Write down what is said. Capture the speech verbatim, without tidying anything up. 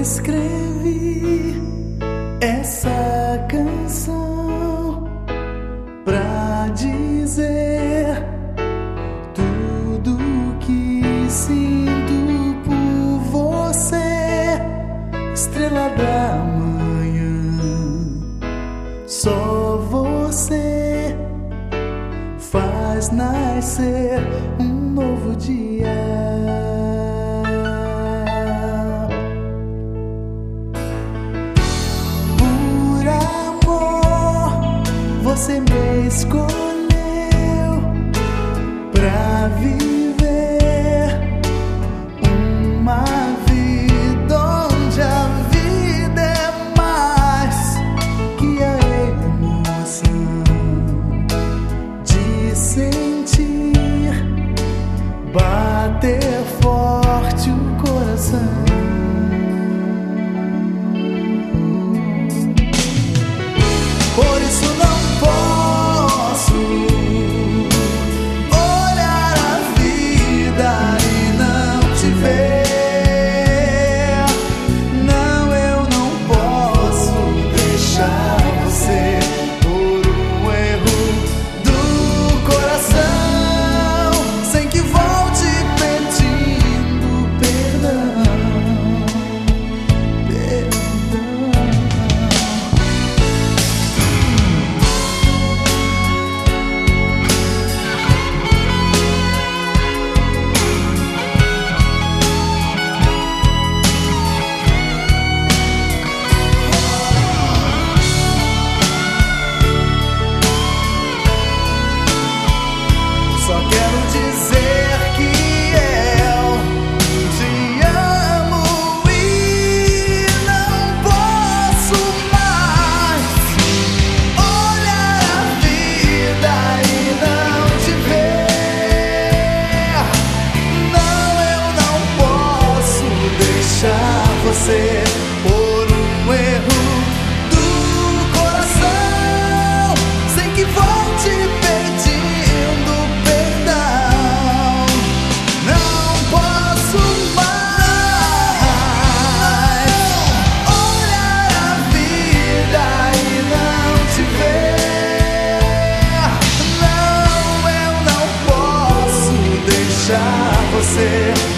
escrevi essa canção pra dizer tudo que sinto por você, estrela da manhã. Só você faz nascer um novo dia. Você me escolheu pra viver uma vida onde a vida é mais que a emoção de sentir bater forte o coração. Por isso não posso olhar a vida e não te ver. Não, eu não posso deixar você por um erro do coração, sem que volte pedindo perdão. Só quero dizer que eu te amo e não posso mais olhar a vida e não te ver. Não, eu não posso deixar você por um erro do coração, sem que volte pedindo perdão. Não posso mais olhar a vida e não te ver. Não, eu não posso deixar você